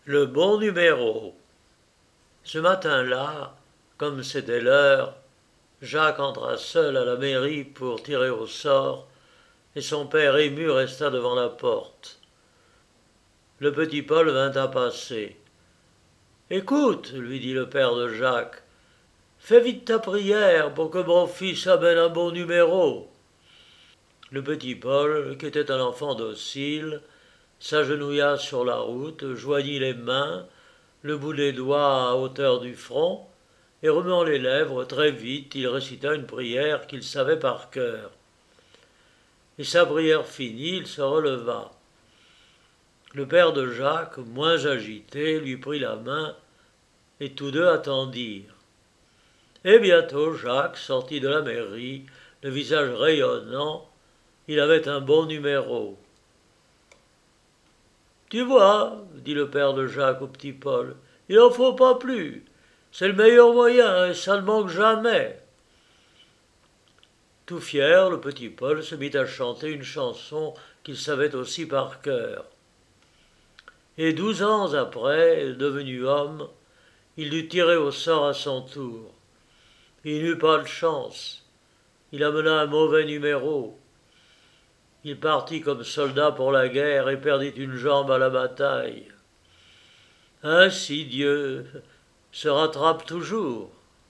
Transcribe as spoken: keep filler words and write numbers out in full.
Le bon numéro. Ce matin-là, comme c'était l'heure, Jacques entra seul à la mairie pour tirer au sort, et son père ému resta devant la porte. Le petit Paul vint à passer. Écoute, lui dit le père de Jacques, fais vite ta prière pour que mon fils amène un bon numéro. Le petit Paul, qui était un enfant docile, s'agenouilla sur la route, joignit les mains, le bout des doigts à hauteur du front, et remuant les lèvres, très vite, il récita une prière qu'il savait par cœur. Et sa prière finie, il se releva. Le père de Jacques, moins agité, lui prit la main, et tous deux attendirent. Et bientôt Jacques sortit de la mairie, le visage rayonnant. Il avait un bon numéro. Tu vois, dit le père de Jacques au petit Paul, il n'en faut pas plus. C'est le meilleur moyen et ça ne manque jamais. Tout fier, le petit Paul se mit à chanter une chanson qu'il savait aussi par cœur. Et douze ans après, devenu homme, il dut tirer au sort à son tour. Il n'eut pas de chance. Il amena un mauvais numéro. Il partit comme soldat pour la guerre et perdit une jambe à la bataille. Ainsi Dieu se rattrape toujours.